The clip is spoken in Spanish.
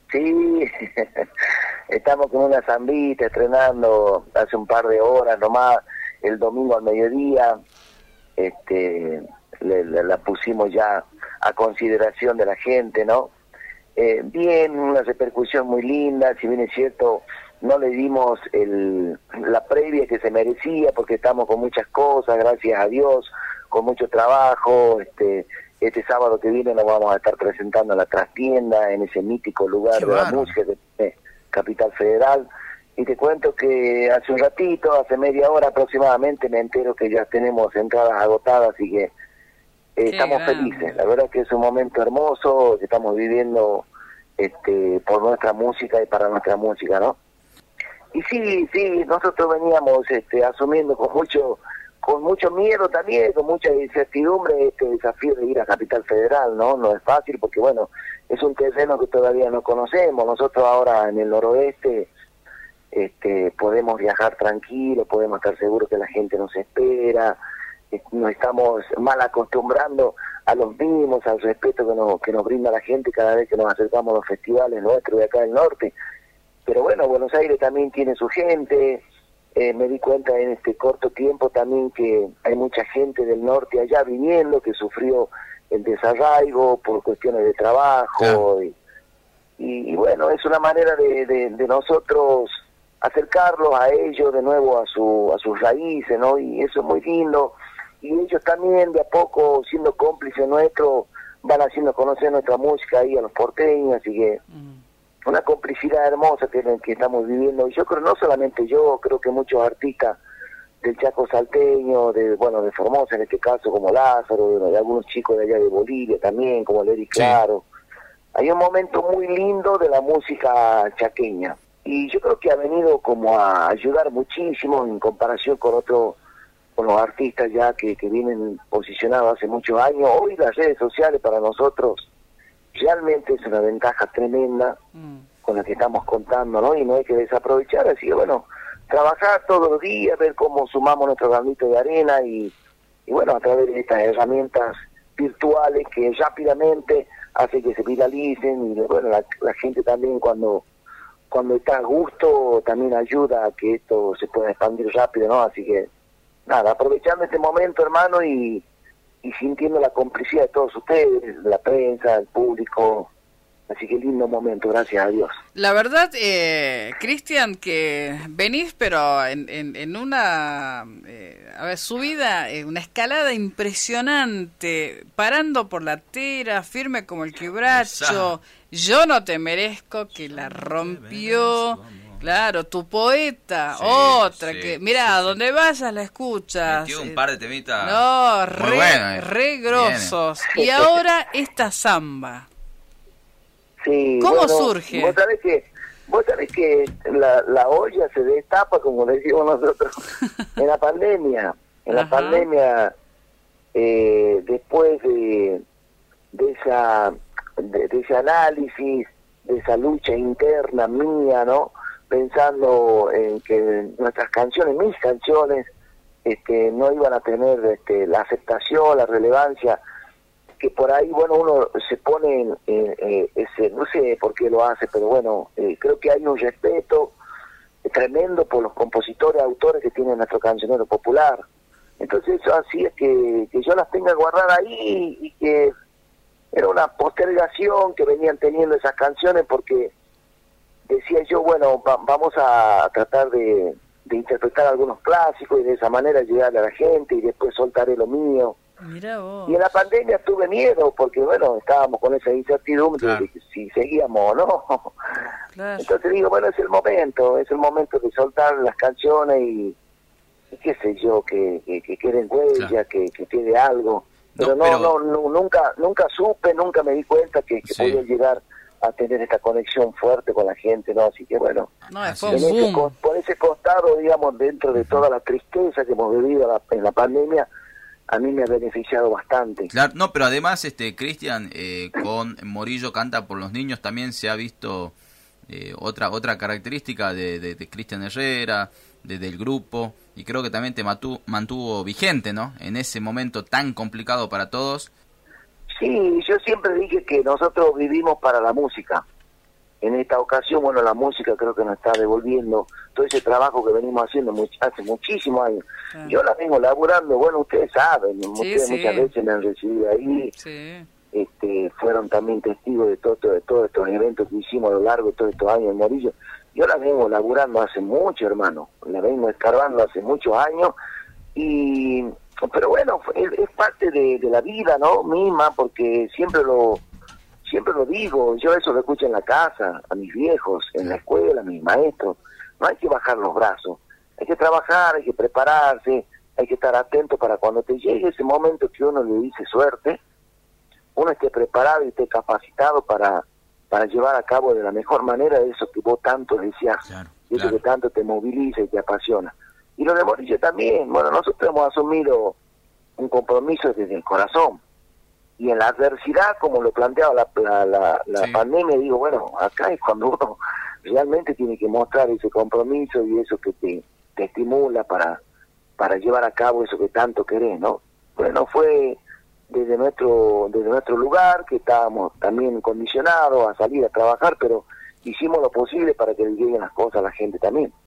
Sí, estamos con una zambita estrenando hace un par de horas nomás, el domingo al mediodía. La pusimos ya a consideración de la gente, ¿no? Bien, una repercusión muy linda, si bien es cierto, no le dimos la previa que se merecía porque estamos con muchas cosas, gracias a Dios, con mucho trabajo. Este sábado que viene nos vamos a estar presentando en la trastienda, en ese mítico lugar de la música de Capital Federal. Y te cuento que hace un ratito, hace media hora aproximadamente, me entero que ya tenemos entradas agotadas, así que estamos felices. La verdad que es un momento hermoso que estamos viviendo por nuestra música y para nuestra música, ¿no? Y sí, nosotros veníamos asumiendo con mucho miedo también, con mucha incertidumbre este desafío de ir a Capital Federal, ¿no? No es fácil porque, bueno, es un terreno que todavía no conocemos. Nosotros ahora en el noroeste podemos viajar tranquilos, podemos estar seguros que la gente nos espera, nos estamos mal acostumbrando a los mínimos, al respeto que nos brinda la gente cada vez que nos acercamos a los festivales nuestros de acá del norte. Pero bueno, Buenos Aires también tiene su gente. Me di cuenta en este corto tiempo también que hay mucha gente del norte allá viniendo, que sufrió el desarraigo por cuestiones de trabajo. Y bueno, es una manera de nosotros acercarlos a ellos de nuevo a sus raíces, ¿no? Y eso es muy lindo. Y ellos también de a poco, siendo cómplices nuestros, van haciendo conocer nuestra música ahí a los porteños, así que una complicidad hermosa que estamos viviendo. Y yo creo, no solamente yo, creo que muchos artistas del Chaco salteño, de Formosa en este caso, como Lázaro, de algunos chicos de allá de Bolivia también, como Lery Claro. Hay un momento muy lindo de la música chaqueña. Y yo creo que ha venido como a ayudar muchísimo en comparación con los artistas ya que vienen posicionados hace muchos años. Hoy las redes sociales para nosotros realmente es una ventaja tremenda con la que estamos contando, ¿no? Y no hay que desaprovechar, así que bueno, trabajar todos los días, ver cómo sumamos nuestro granito de arena y bueno, a través de estas herramientas virtuales que rápidamente hace que se viralicen y bueno, la gente también cuando está a gusto también ayuda a que esto se pueda expandir rápido, ¿no? Así que nada, aprovechando este momento, hermano, y sintiendo la complicidad de todos ustedes, la prensa, el público. Así que lindo momento, gracias a Dios. La verdad, Cristian, que venís, pero en una subida, una escalada impresionante, parando por la tera, firme como el quebracho. Yo no te merezco, que la rompió. Claro, tu poeta, otra que, mira, donde vayas la escuchas. Metió un par de temitas. No, muy bueno, re grosos. Y ahora esta samba. Sí, ¿Cómo surge? Vos sabés que la olla se destapa, como decimos nosotros, en la pandemia. En la pandemia, después de ese análisis, de esa lucha interna mía, ¿no? Pensando en que nuestras canciones, mis canciones, no iban a tener la aceptación, la relevancia, que por ahí, bueno, uno se pone no sé por qué lo hace, pero bueno, creo que hay un respeto tremendo por los compositores, autores que tienen nuestro cancionero popular. Entonces eso así es que yo las tenga guardadas ahí y que era una postergación que venían teniendo esas canciones porque decía yo, bueno, vamos a tratar de interpretar algunos clásicos y de esa manera llegarle a la gente y después soltaré lo mío. Mirá vos. Y en la pandemia tuve miedo porque, bueno, estábamos con esa incertidumbre de si seguíamos o no. Claro. Entonces digo, bueno, es el momento de soltar las canciones y qué sé yo, que queden huellas, que quede algo. Pero nunca supe, nunca me di cuenta que podía llegar a tener esta conexión fuerte con la gente, ¿no? Así que bueno, por ese costado, digamos, dentro de toda la tristeza que hemos vivido en la pandemia, a mí me ha beneficiado bastante. Claro, no, pero además, Cristian, con Morillo Canta por los Niños también se ha visto otra característica de Cristian Herrera, del grupo, y creo que también te mantuvo vigente, ¿no? En ese momento tan complicado para todos. Sí, yo siempre dije que nosotros vivimos para la música. En esta ocasión, bueno, la música creo que nos está devolviendo todo ese trabajo que venimos haciendo hace muchísimos años. Yo la vengo laburando, bueno, ustedes saben, ustedes muchas veces me han recibido ahí, fueron también testigos de todos estos eventos que hicimos a lo largo de todos estos años en Morillo. Yo la vengo laburando hace mucho, hermano, la vengo escarbando hace muchos años, pero bueno, es parte de la vida, ¿no? Misma, porque siempre lo digo, yo eso lo escucho en la casa, a mis viejos, en la escuela, a mis maestros. No hay que bajar los brazos, hay que trabajar, hay que prepararse, hay que estar atento para cuando te llegue ese momento que uno le dice suerte, uno esté preparado y esté capacitado para llevar a cabo de la mejor manera eso que vos tanto deseás, eso que tanto te moviliza y te apasiona. Y lo de Morillo también, bueno, nosotros hemos asumido un compromiso desde el corazón. Y en la adversidad, como lo planteaba la pandemia, digo, bueno, acá es cuando uno realmente tiene que mostrar ese compromiso y eso que te estimula para llevar a cabo eso que tanto querés, ¿no? Bueno, fue desde nuestro lugar, que estábamos también condicionados a salir a trabajar, pero hicimos lo posible para que le lleguen las cosas a la gente también.